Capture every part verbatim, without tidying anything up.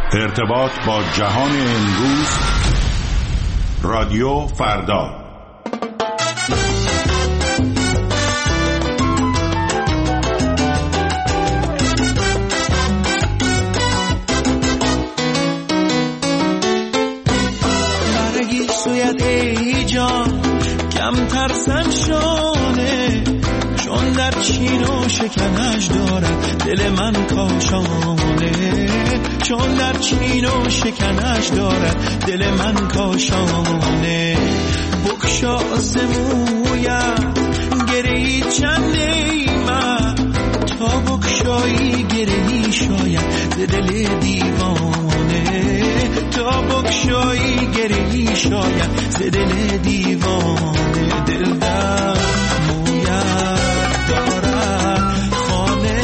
ارتباط با جهان امروز، رادیو فردا. برگی سویت ای جان کم ترسن شانه، چون در چین و شکنش دارد دل من کاشانه، چون در چین و شکنش دارد دل من کاشانه. بکشا زمویت گرهی چنده من، تا بکشایی گرهی شاید ز دل دیوانه، تا بکشایی گرهی شاید ز دل دیوانه. دل در مویت دارد خانه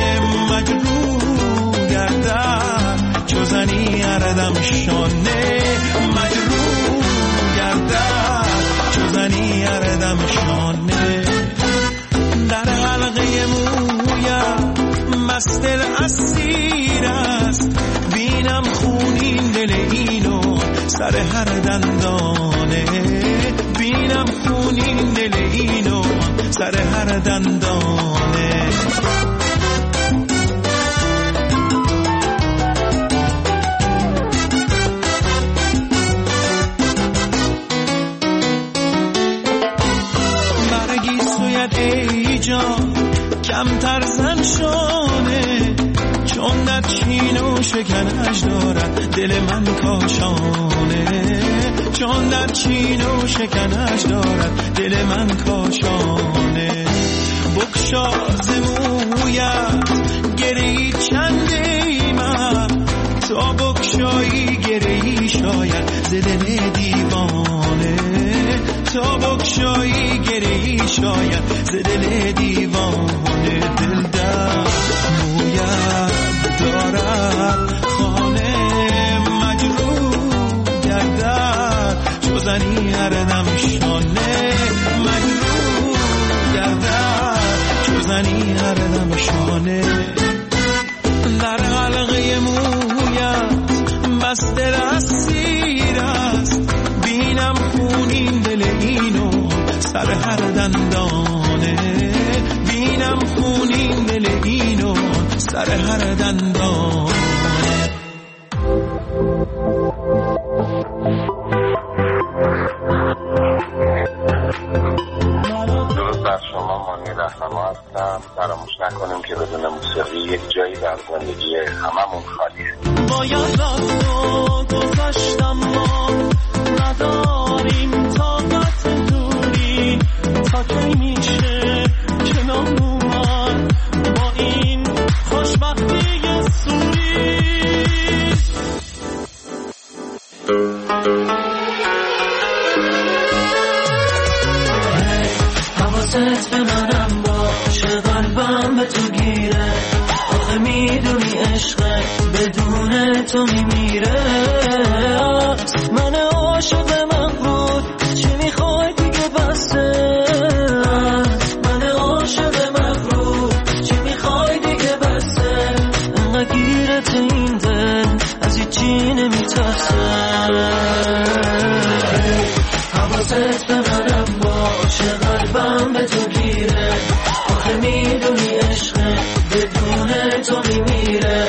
مجروح گردد، چو زنی اردم شانه مجروح گردد، چو زنی اردم شانه. در حلقه مویت مست دل اسیر است، بینم خونین دل اینو سر هر دندانه، بینم خونین دل اینو سر هر دندانه. برگی سویت ای جان کم ترسن شانه، چون در چین و شکنش دارد دل من کاشانه، چون در چین و شکنش دارد دل من کاشانه. بکشا زمویت گرهی چنده من، تا بکشایی گرهی شاید ز دل دیوانه، تا بکشایی گرهی شاید ز دل دیوانه. دل در مویت دارد خانه مجروح گردد، چو زنی اردم شانه مجروح گردد، چو زنی اردم شانه. در حلقه مویت بس دل اسیر است، بینم خونین دل اینو سر هر دندانه، بینم خونین دل اینو سر هر دندانه. درود بر شما، مانی رهنما هستم. فراموش نکنیم که بدون موسیقی یک جایی در زندگی هممون خالیه. باید رفت و گذشتم، ما نداریم طاقت دوری، تا کی میشه کنار اومد با این خوشبختی سوری. حواست به منم باشه، قلبم به تو گیره، آخه میدونی عشقت بدون تو میمیره. من عاشق مغرور، چی میخوای دیگه بسه، من عاشق مغرور، چی میخوای دیگه بسه. انقدر گیرت این دل از هیچی نمیترسه. حواست به منم باشه، قلبم به تو گیره، آخه میدونی عشق بدون تو میمیره.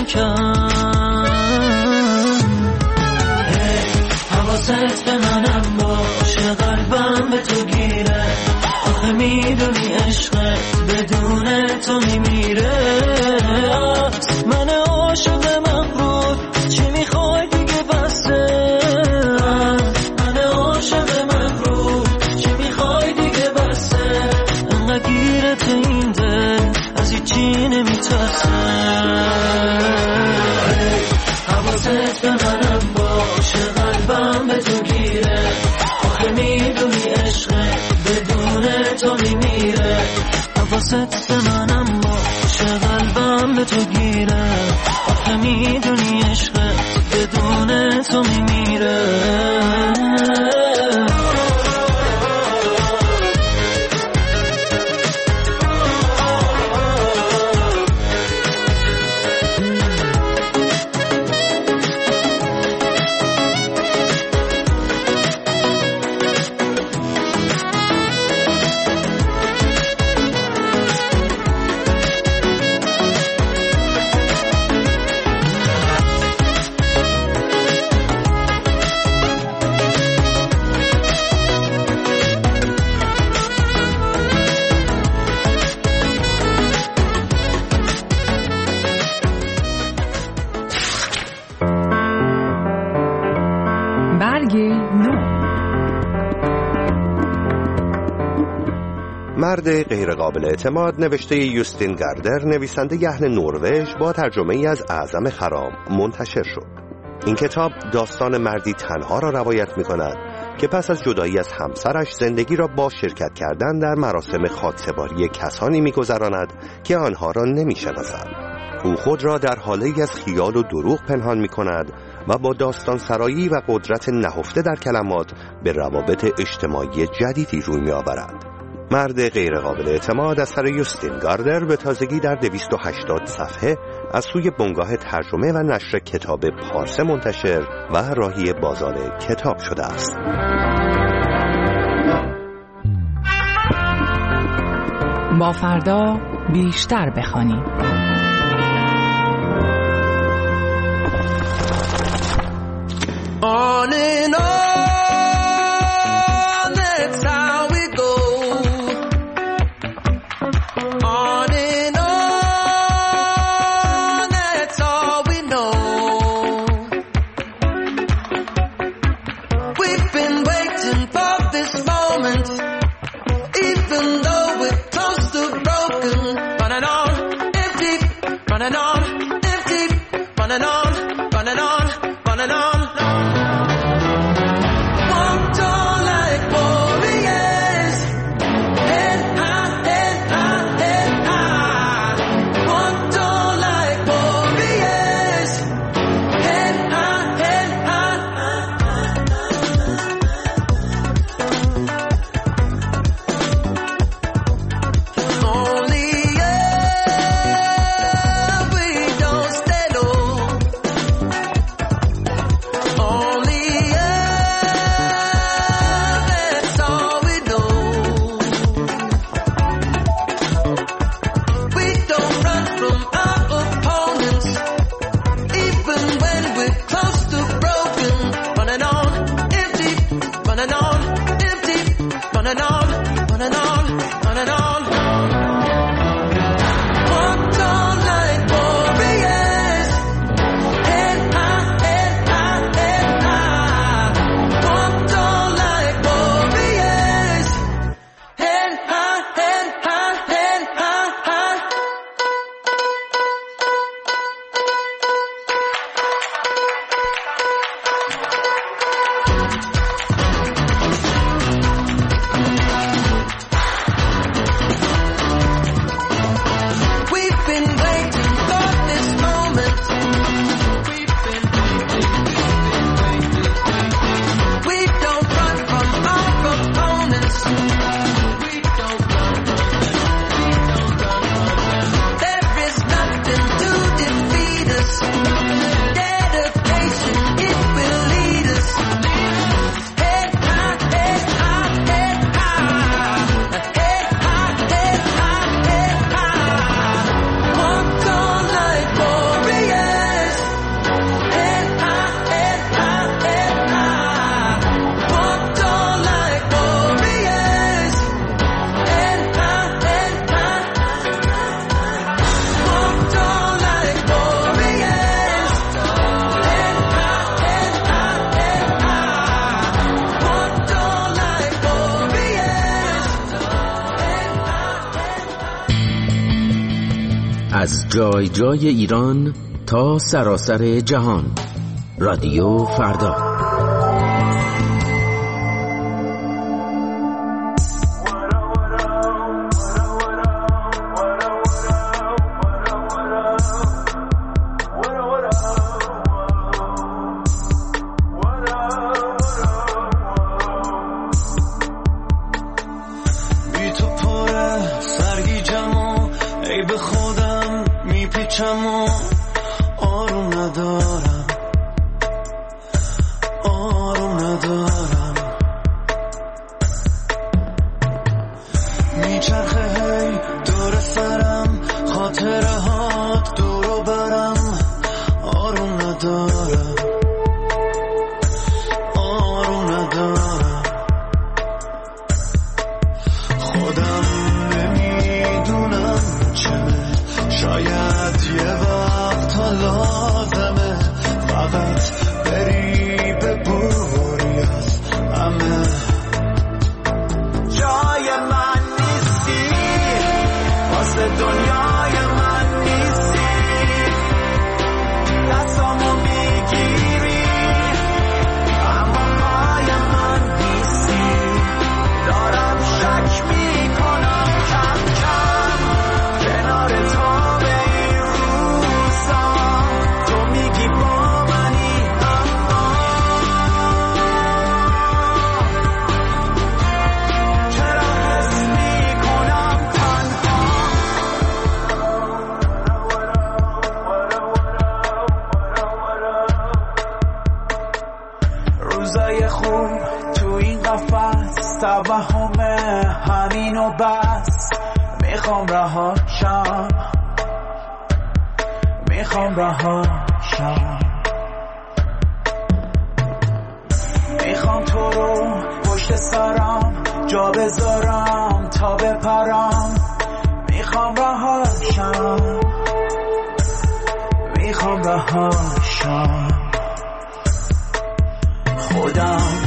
کم. حواست به منم باشه، قلبم به تو گیره، آخه میدونی عشقه بدون تو میمیره. من عاشق مغرور، چی میخوای دیگه بسه؟ من عاشق مغرور، چی میخوای دیگه بسه؟ انقدر گیرت این دل از هیچی نمیترسه. حواست به منم باشه، قلبم به تو گیره، آخه میدونی عشقه بدون تو میمیره. حواست به منم باشه، قلبم به تو گیره، آخه میدونی عشقه بدون تو میمیره. مرد غیرقابل اعتماد نوشته یوستین گاردر، نویسنده اهل نروژ، با ترجمه ای از اعظم خرام منتشر شد. این کتاب داستان مردی تنها را روایت می کند که پس از جدایی از همسرش زندگی را با شرکت کردن در مراسم خاکسپاری کسانی می گذراند که آنها را نمی شناسد. او خود را در حالی از خیال و دروغ پنهان می کند و با داستان سرایی و قدرت نهفته در کلمات به روابط اجتماعی جدیدی روی می آورد. مرد غیرقابل اعتماد اثر یوستین گاردر به تازگی در دویست و هشتاد صفحه از سوی بنگاه ترجمه و نشر کتاب پارسه منتشر و راهی بازار کتاب شده است. با فردا بیشتر بخوانیم. On and on, that's how we go. On and on, that's all we know. We've been waiting for this moment, even though we're close to broken. Running on, empty, running on, empty, running on, running on, running on. از جای جای ایران تا سراسر جهان. رادیو فردا. روزای خوب تو این قفس توهم همین و بس. میخوام رهاشم میخوام رهاشم میخوام تو رو پشت سرم جا بذارم تا بپرم. میخوام رهاشم میخوام رهاشم. خودم